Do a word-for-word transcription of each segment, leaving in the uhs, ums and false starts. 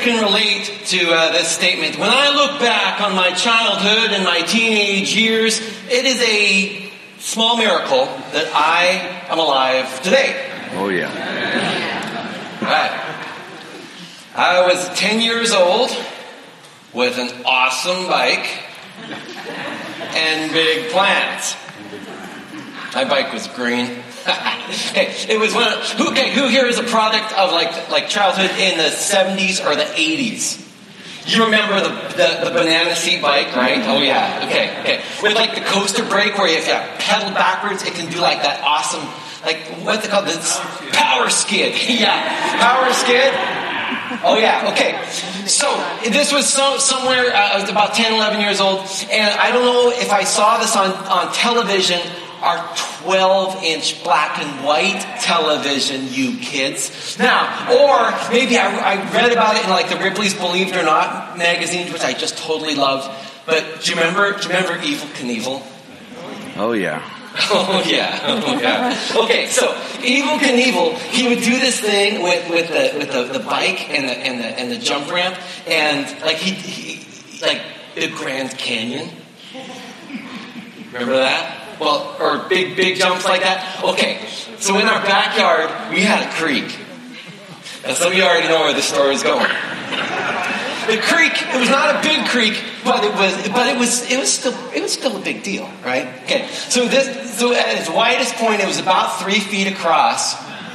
can relate to uh, this statement. When I look back on my childhood and my teenage years, it is a small miracle that I am alive today. Oh, yeah. Right. I was ten years old with an awesome bike and big plans. My bike was green. Okay, it was one of, who, okay, who here is a product of like like childhood in the seventies or the eighties? You remember the, the, the banana seat bike, right? Oh yeah, okay, okay. With like the coaster brake where if you pedal backwards, it can do like that awesome, like, what's it called? This power skid. Yeah, power skid. Oh yeah, okay. So, this was so, somewhere, uh, I was about ten, eleven years old, and I don't know if I saw this on, on television, our twelve inch black and white television, you kids. Now, or maybe I, I read about it in like the Ripley's Believe It or Not magazine, which I just totally loved. But do you remember, do you remember Evel Knievel? Oh yeah. Oh yeah, oh yeah. Okay, so Evel Knievel, he would do this thing with, with the with the, the bike and the and the and the jump ramp, and like he, he like the Grand Canyon. Remember that? Well, or big big jumps like that. Okay, so in our backyard we had a creek. Now some of you already know where this story is going. The creek, it was not a big creek, but it was, but it was, it was still, it was still a big deal, right? Okay. So this, so at its widest point, it was about three feet across.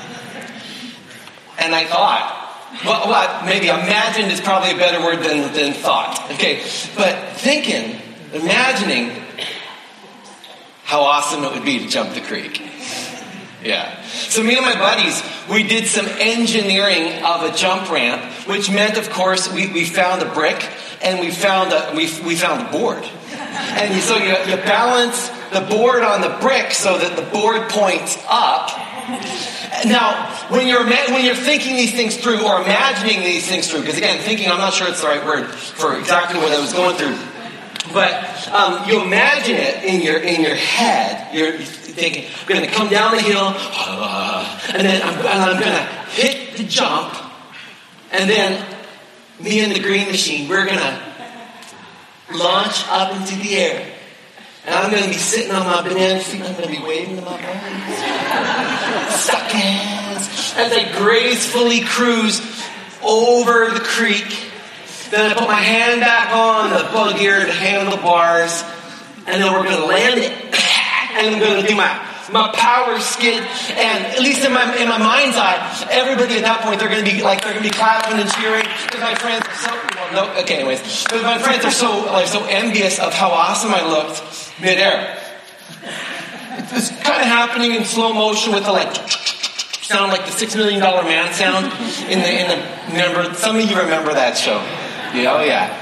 And I thought, well, well maybe imagined is probably a better word than, than thought. Okay. But thinking, imagining how awesome it would be to jump the creek. Yeah. So me and my buddies, we did some engineering of a jump ramp, which meant, of course, we, we found a brick and we found a we we found a board. And you, so you, you balance the board on the brick so that the board points up. Now, when you're when you're thinking these things through or imagining these things through, because again, thinking, I'm not sure it's the right word for exactly what I was going through, but um, you imagine it in your in your head. You're thinking, I'm going to come down the hill, and then I'm, and I'm going to hit the jump, and then me and the green machine, we're going to launch up into the air. And I'm going to be sitting on my banana feet, and I'm going to be waving to my buddies. Suck hands. As I gracefully cruise over the creek. Then I put my hand back on the bug-eared handlebars, and then we're going to land it. And I'm going to do my, my power skid. And at least in my in my mind's eye, everybody at that point, they're going to be like, they're going to be clapping and cheering. Because my friends are so, well, no, okay, anyways. But my friends are so, like, so envious of how awesome I looked midair. It was kind of happening in slow motion with the, like, sound like the Six Million Dollar Man sound. In the, in the, remember, some of you remember that show. Yeah, oh yeah.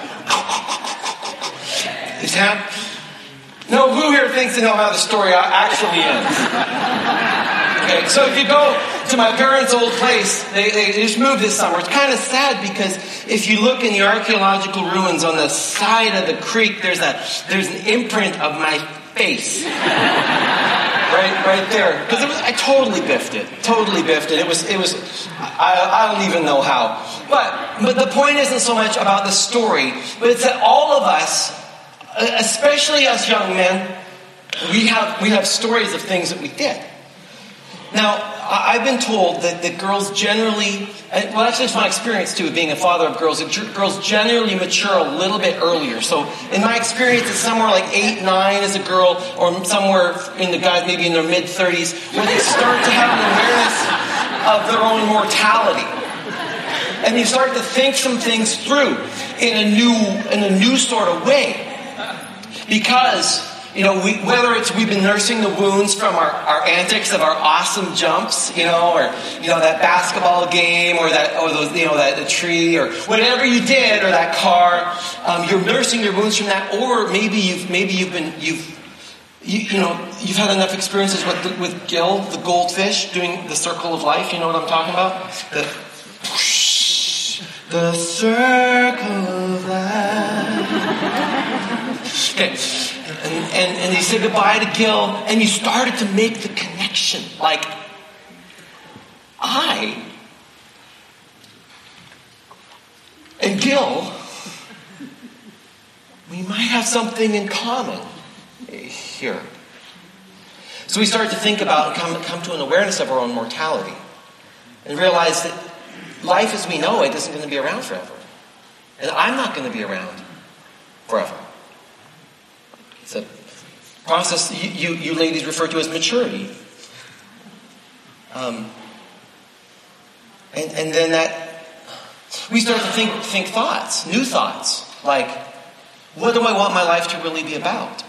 Is that... No, who here thinks to know how the story actually ends? Okay, so if you go to my parents' old place, they, they just moved this summer. It's kind of sad because if you look in the archaeological ruins on the side of the creek, there's a there's an imprint of my face. Right, right there. Because it was, I totally biffed it. Totally biffed it. It was, it was. I, I don't even know how. But, but the point isn't so much about the story, but it's that all of us, especially us young men, we have we have stories of things that we did. Now, I've been told that, that girls generally, well, actually it's my experience too, being a father of girls, that girls generally mature a little bit earlier. So in my experience, it's somewhere like eight, nine as a girl, or somewhere in the guys, maybe in their mid-thirties, where they start to have an awareness of their own mortality. And you start to think some things through in a new, in a new sort of way. Because, you know, we, whether it's we've been nursing the wounds from our, our antics of our awesome jumps, you know, or, you know, that basketball game, or that, or those, you know, that the tree, or whatever you did, or that car, um, you're nursing your wounds from that, or maybe you've, maybe you've been, you've, you, you know, you've had enough experiences with, the, with Gil, the goldfish, doing the circle of life, you know what I'm talking about? The, whoosh, the circle of life. Okay. And, and, and you said goodbye to Gil, and you started to make the connection. Like, I, and Gil, we might have something in common here. So we start to think about and come, come to an awareness of our own mortality and realize that life as we know it isn't going to be around forever. And I'm not going to be around forever. It's a process you, you, you ladies refer to as maturity. Um, and, and then that, we start to think, think thoughts, new thoughts, like, what do I want my life to really be about?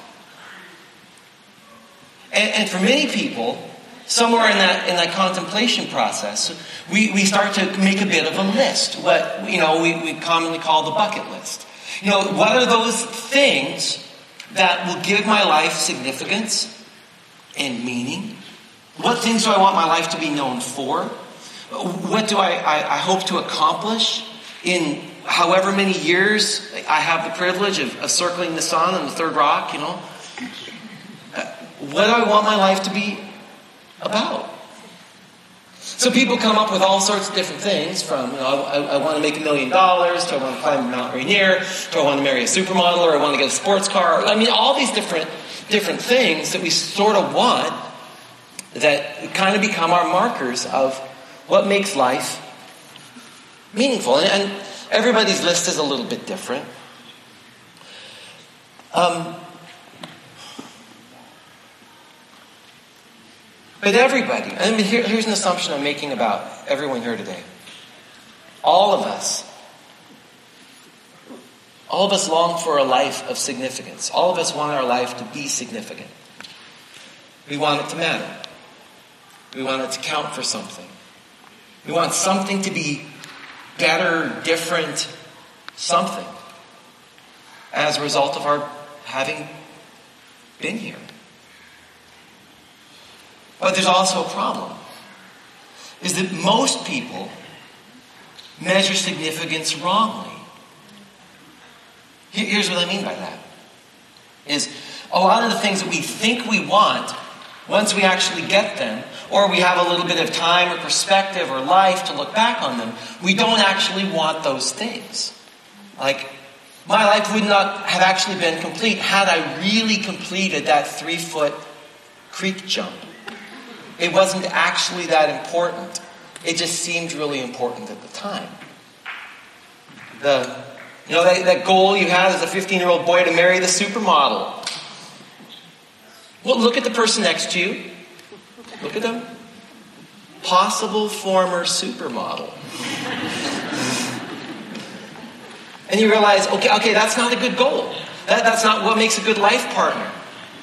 And, and for many people, somewhere in that in that contemplation process, we, we start to make a bit of a list. What you know we, we commonly call the bucket list. You know, what are those things that will give my life significance and meaning? What things do I want my life to be known for? What do I, I, I hope to accomplish in however many years I have the privilege of, of circling the sun and the third rock, you know? What do I want my life to be about? So people come up with all sorts of different things from, you know, I, I want to make a million dollars, to I want to climb Mount Rainier, to I want to marry a supermodel, or I want to get a sports car. I mean, all these different, different things that we sort of want that kind of become our markers of what makes life meaningful. And, and everybody's list is a little bit different. Um, But everybody, I mean, here, here's an assumption I'm making about everyone here today. All of us, all of us long for a life of significance. All of us want our life to be significant. We want it to matter. We want it to count for something. We want something to be better, different, something, as a result of our having been here. But there's also a problem, is that most people measure significance wrongly. Here's what I mean by that. Is a lot of the things that we think we want, once we actually get them, or we have a little bit of time or perspective or life to look back on them, we don't actually want those things. Like, my life would not have actually been complete had I really completed that three-foot creek jump. It wasn't actually that important. It just seemed really important at the time. The, you know, that, that goal you had as a fifteen-year-old boy to marry the supermodel. Well, look at the person next to you. Look at them. Possible former supermodel. And you realize, okay, okay, that's not a good goal. That, that's not what makes a good life partner.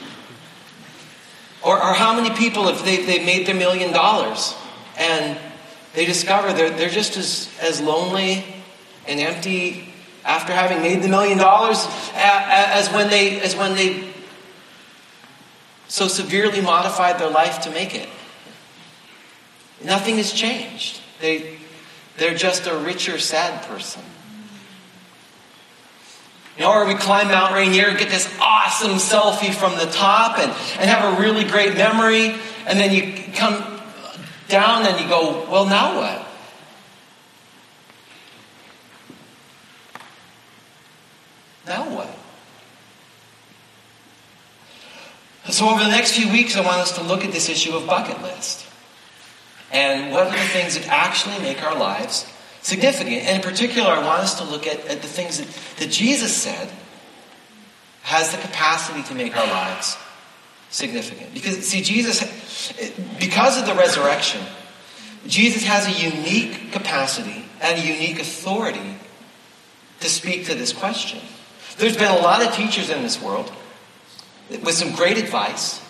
Or, or how many people have they they've made their million dollars and they discover they're they're just as, as lonely and empty after having made the million dollars as when they as when they so severely modified their life to make it. Nothing has changed. They they're just a richer, sad person. You know, or we climb Mount Rainier and get this awesome selfie from the top and, and have a really great memory. And then you come down and you go, well, now what? Now what? So over the next few weeks, I want us to look at this issue of bucket list. And what are the things that actually make our lives significant. And in particular, I want us to look at, at the things that, that Jesus said has the capacity to make our lives significant. Because, see, Jesus, because of the resurrection, Jesus has a unique capacity and a unique authority to speak to this question. There's been a lot of teachers in this world with some great advice,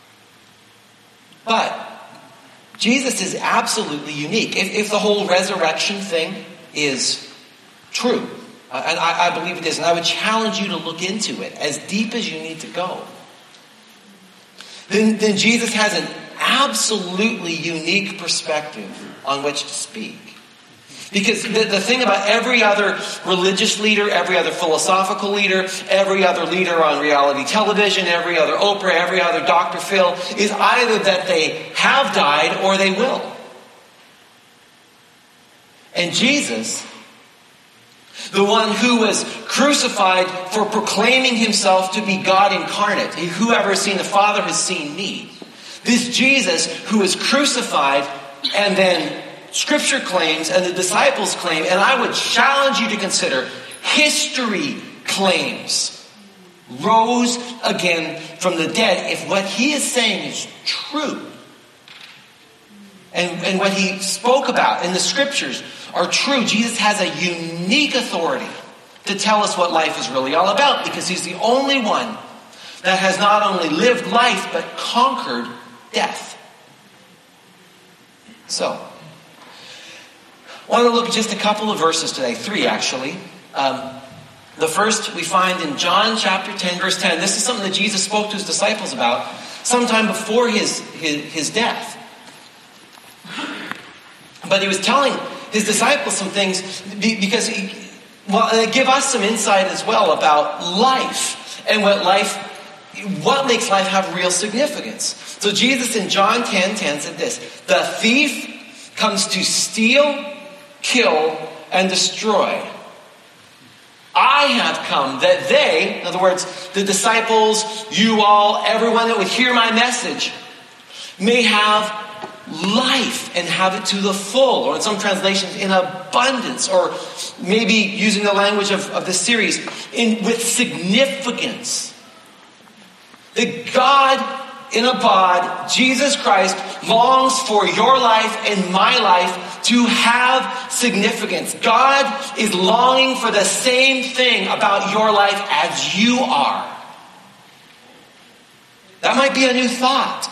but Jesus is absolutely unique. If, if the whole resurrection thing is true, uh, and I, I believe it is, and I would challenge you to look into it as deep as you need to go, then, then Jesus has an absolutely unique perspective on which to speak. Because the, the thing about every other religious leader, every other philosophical leader, every other leader on reality television, every other Oprah, every other Doctor Phil, is either that they have died or they will. And Jesus, The one who was crucified for proclaiming himself to be God incarnate. Whoever has seen the Father has seen me. This Jesus who was crucified, and then Scripture claims and the disciples claim, and I would challenge you to consider, history claims, rose again from the dead. If what he is saying is true, and, and what he spoke about in the Scriptures are true, Jesus has a unique authority to tell us what life is really all about, because he's the only one that has not only lived life but conquered death. So, I want to look at just a couple of verses today, three actually. Um, the first we find in John chapter ten, verse ten. This is something that Jesus spoke to his disciples about sometime before his, his, his death. But he was telling his disciples some things because he, well, they give us some insight as well about life and what life, what makes life have real significance. So Jesus in John ten ten said this: the thief comes to steal, kill, and destroy. I have come that they, in other words, the disciples, you all, everyone that would hear my message, may have life and have it to the full, or in some translations, in abundance, or maybe using the language of, of the series, in with significance. That God in a bod, Jesus Christ, longs for your life and my life to have significance. God is longing for the same thing about your life as you are. That might be a new thought.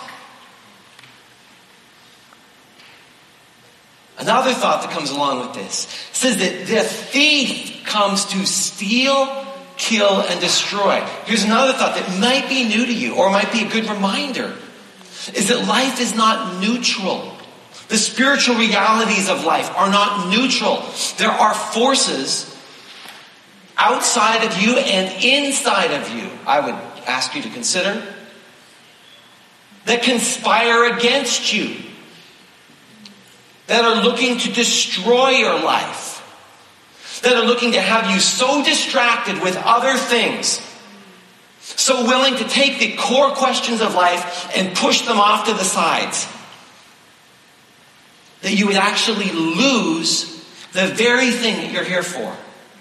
Another thought that comes along with this says that the thief comes to steal, kill, and destroy. Here's another thought that might be new to you, or might be a good reminder, is that life is not neutral. The spiritual realities of life are not neutral. There are forces outside of you and inside of you, I would ask you to consider, that conspire against you, that are looking to destroy your life, that are looking to have you so distracted with other things, so willing to take the core questions of life and push them off to the sides, that you would actually lose the very thing that you're here for.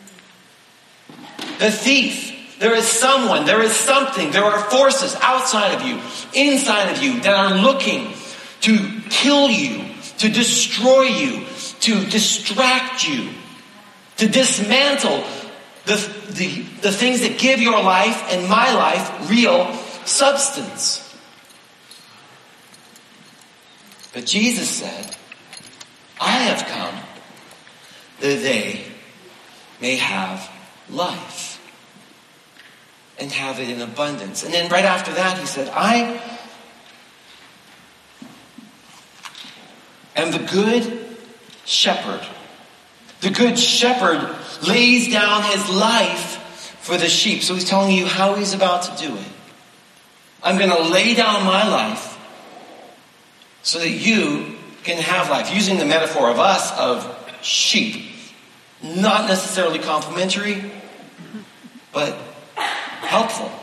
The thief, there is someone, there is something, there are forces outside of you, inside of you, that are looking to kill you, to destroy you, to distract you, to dismantle the, the, the things that give your life and my life real substance. But Jesus said, I have come that they may have life and have it in abundance. And then right after that he said, I am the good shepherd. The good shepherd lays down his life for the sheep. So he's telling you how he's about to do it. I'm going to lay down my life so that you can have life. Using the metaphor of us, of sheep. Not necessarily complimentary, but helpful.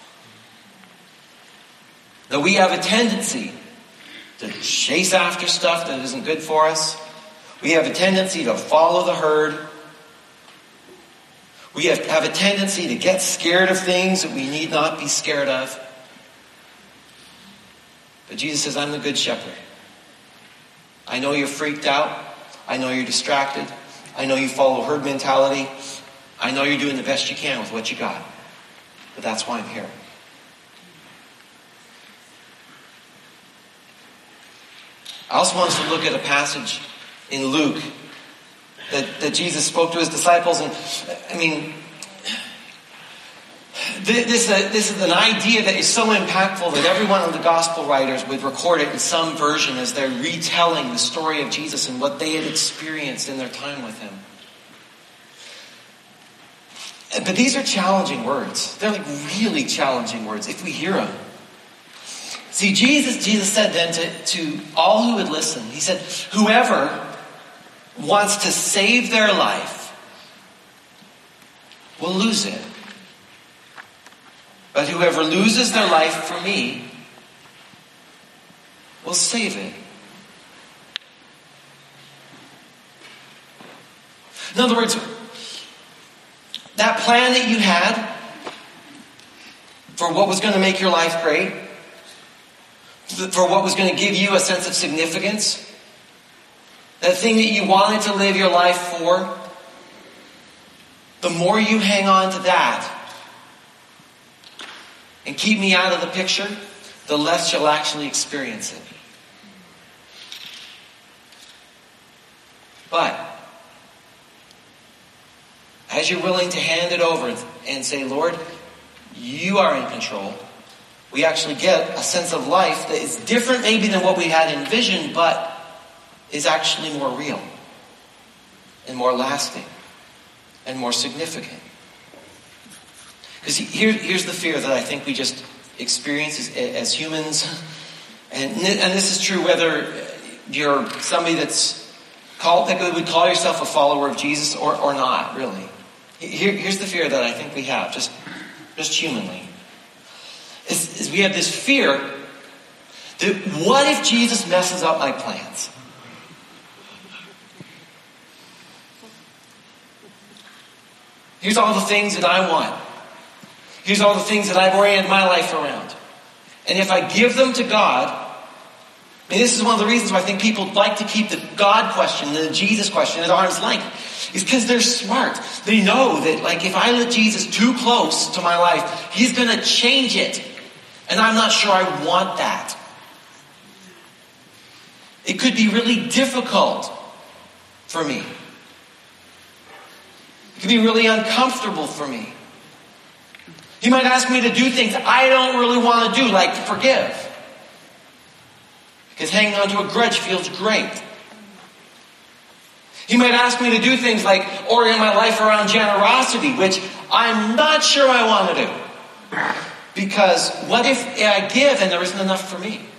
That we have a tendency to chase after stuff that isn't good for us. We have a tendency to follow the herd. We have, have a tendency to get scared of things that we need not be scared of. But Jesus says, I'm the good shepherd. I know you're freaked out. I know you're distracted. I know you follow herd mentality. I know you're doing the best you can with what you got. But that's why I'm here. I also want us to look at a passage in Luke that, that Jesus spoke to his disciples. And I mean, this, uh, this is an idea that is so impactful that every one of the gospel writers would record it in some version as they're retelling the story of Jesus and what they had experienced in their time with him. But these are challenging words. They're like really challenging words if we hear them. See, Jesus, Jesus said then to, to all who would listen, he said, whoever wants to save their life will lose it. But whoever loses their life for me will save it. In other words, that plan that you had for what was going to make your life great, for what was going to give you a sense of significance, that thing that you wanted to live your life for, the more you hang on to that and keep me out of the picture, the less you'll actually experience it. But as you're willing to hand it over and say, Lord, you are in control, we actually get a sense of life that is different maybe than what we had envisioned, but is actually more real and more lasting and more significant. Because here, here's the fear that I think we just experience as, as humans. And, and this is true whether you're somebody that's called, that would call yourself a follower of Jesus or, or not, really. Here, here's the fear that I think we have, just, just humanly. Is, is we have this fear that what if Jesus messes up my plans? Here's all the things that I want. Here's all the things that I've oriented my life around. And if I give them to God, and this is one of the reasons why I think people like to keep the God question, the Jesus question at arm's length, is because they're smart. They know that, like, if I let Jesus too close to my life, he's going to change it. And I'm not sure I want that. It could be really difficult for me. It could be really uncomfortable for me. He might ask me to do things I don't really want to do, like to forgive. Because hanging on to a grudge feels great. He might ask me to do things like orient my life around generosity, which I'm not sure I want to do. Because what if I give and there isn't enough for me?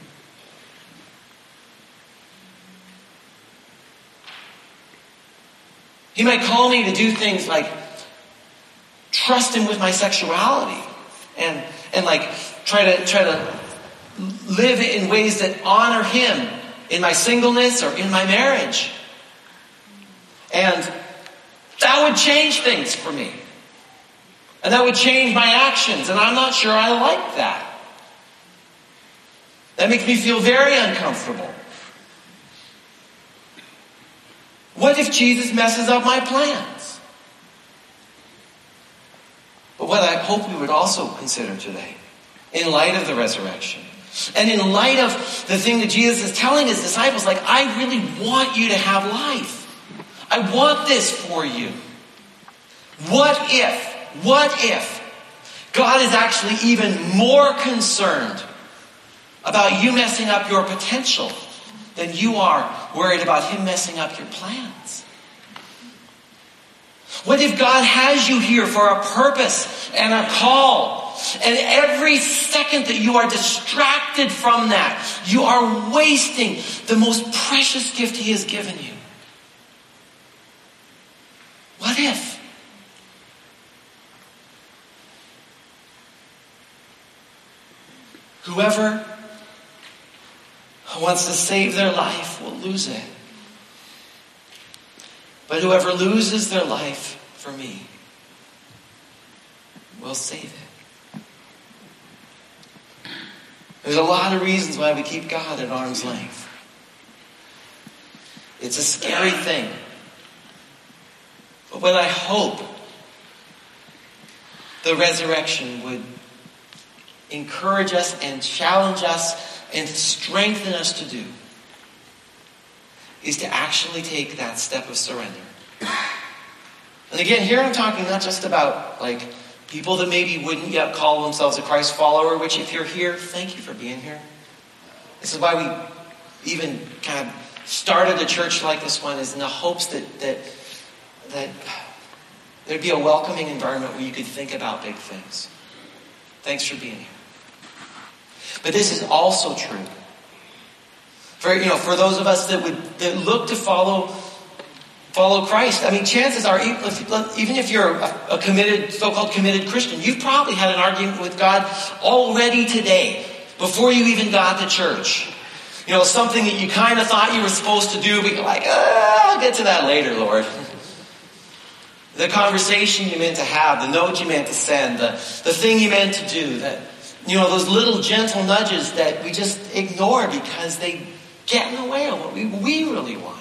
He might call me to do things like trust him with my sexuality and and like try to try to live in ways that honor him in my singleness or in my marriage. And that would change things for me. And that would change my actions, and I'm not sure I like that. That makes me feel very uncomfortable. What if Jesus messes up my plans? But what I hope we would also consider today, in light of the resurrection, and in light of the thing that Jesus is telling his disciples, like, I really want you to have life. I want this for you. What if, what if God is actually even more concerned about you messing up your potential than you are worried about him messing up your plans? What if God has you here for a purpose and a call, and every second that you are distracted from that, you are wasting the most precious gift he has given you? What if? Whoever wants to save their life will lose it. But whoever loses their life for me will save it. There's a lot of reasons why we keep God at arm's length. It's a scary thing. But what I hope the resurrection would encourage us and challenge us and strengthen us to do is to actually take that step of surrender. And again, here I'm talking not just about like people that maybe wouldn't yet call themselves a Christ follower, which if you're here, thank you for being here. This is why we even kind of started a church like this one, is in the hopes that that that there'd be a welcoming environment where you could think about big things. Thanks for being here. But this is also true for, you know, for those of us that would that look to follow follow Christ. I mean, chances are, even if you're a committed, so-called committed Christian, you've probably had an argument with God already today, before you even got to church. You know, something that you kind of thought you were supposed to do, but you're like, oh, I'll get to that later, Lord. The conversation you meant to have, the note you meant to send, the, the thing you meant to do, that, you know, those little gentle nudges that we just ignore because they get in the way of what we, we really want.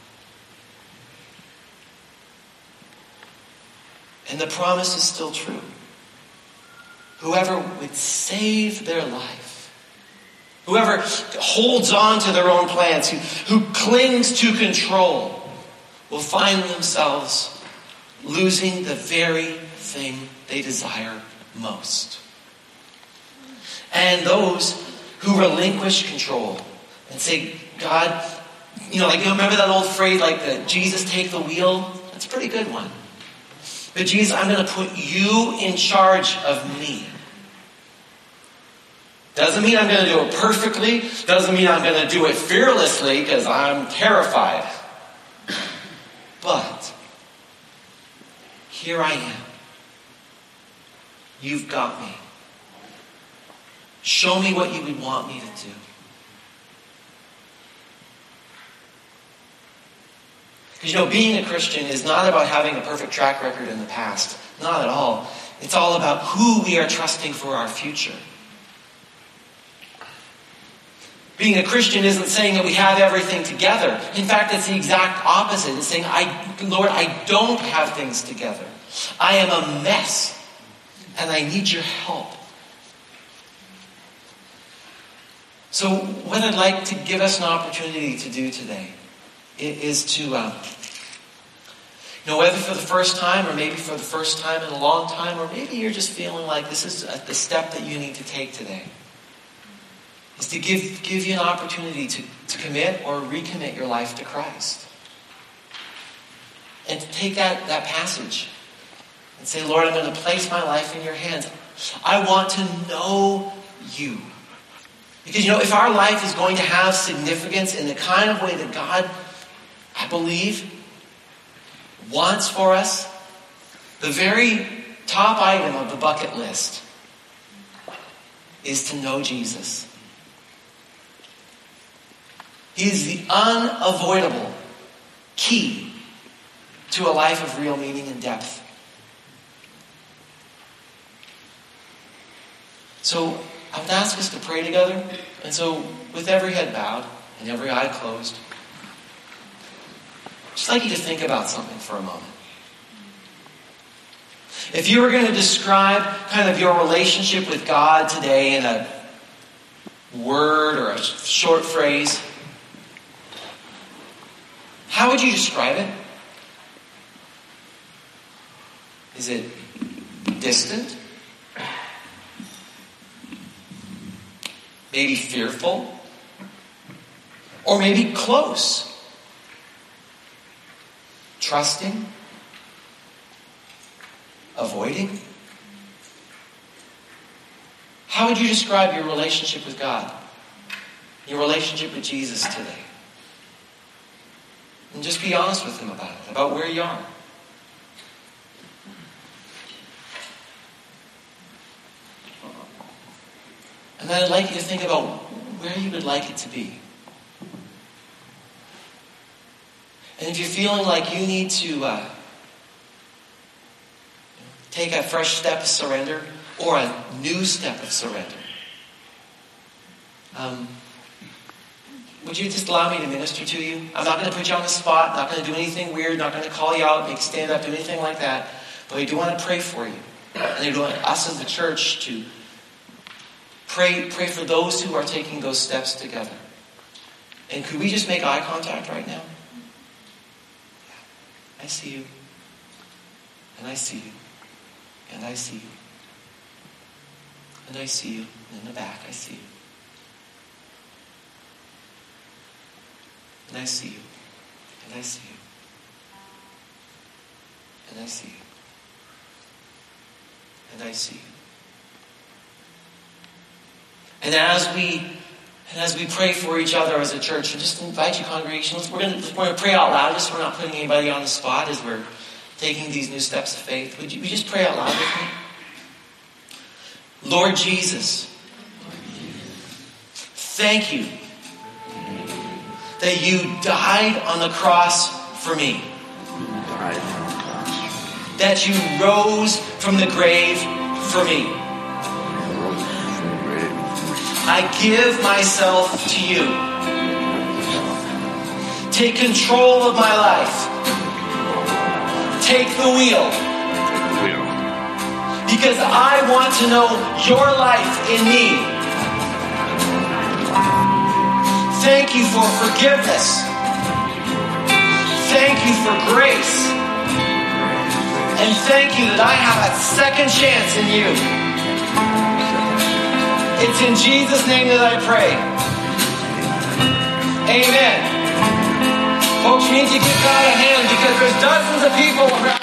And the promise is still true. Whoever would save their life, whoever holds on to their own plans, who, who clings to control, will find themselves losing the very thing they desire most. And those who relinquish control and say, God, you know, like, you know, remember that old phrase, like the Jesus take the wheel? That's a pretty good one. But Jesus, I'm going to put you in charge of me. Doesn't mean I'm going to do it perfectly. Doesn't mean I'm going to do it fearlessly because I'm terrified. But here I am. You've got me. Show me what you would want me to do. Because, you know, being a Christian is not about having a perfect track record in the past. Not at all. It's all about who we are trusting for our future. Being a Christian isn't saying that we have everything together. In fact, it's the exact opposite. It's saying, I, Lord, I don't have things together. I am a mess. And I need your help. So what I'd like to give us an opportunity to do today is to, um, you know, whether for the first time or maybe for the first time in a long time, or maybe you're just feeling like this is a, the step that you need to take today, is to give, give you an opportunity to, to commit or recommit your life to Christ. And to take that, that passage and say, Lord, I'm going to place my life in your hands. I want to know you. Because, you know, if our life is going to have significance in the kind of way that God, I believe, wants for us, the very top item of the bucket list is to know Jesus. He is the unavoidable key to a life of real meaning and depth. So I would ask us to pray together. And so with every head bowed and every eye closed, I'd just like you to think about something for a moment. If you were going to describe kind of your relationship with God today in a word or a short phrase, how would you describe it? Is it distant? Maybe fearful? Or maybe close? Trusting? Avoiding? How would you describe your relationship with God? Your relationship with Jesus today? And just be honest with him about it, about where you are. And then I'd like you to think about where you would like it to be. And if you're feeling like you need to uh, take a fresh step of surrender or a new step of surrender, um, would you just allow me to minister to you? I'm not going to put you on the spot, not going to do anything weird, not going to call you out, make you stand up, do anything like that. But I do want to pray for you. And I do want us as the church to Pray, pray for those who are taking those steps together. And could we just make eye contact right now? Yeah. I see you. And I see you. And I see you. And I see you. And in the back, I see you. And I see you. And I see you. And I see you. And I see you. And as we And as we pray for each other as a church, I just invite you, congregation, let's, we're going to we're going to pray out loud, just so we're not putting anybody on the spot as we're taking these new steps of faith. Would you, would you just pray out loud with me? Lord Jesus, thank you that you died on the cross for me. That you rose from the grave for me. I give myself to you. Take control of my life. Take the wheel. Because I want to know your life in me. Thank you for forgiveness. Thank you for grace. And thank you that I have a second chance in you. It's in Jesus' name that I pray. Amen. Folks, you need to give God a hand because there's dozens of people around.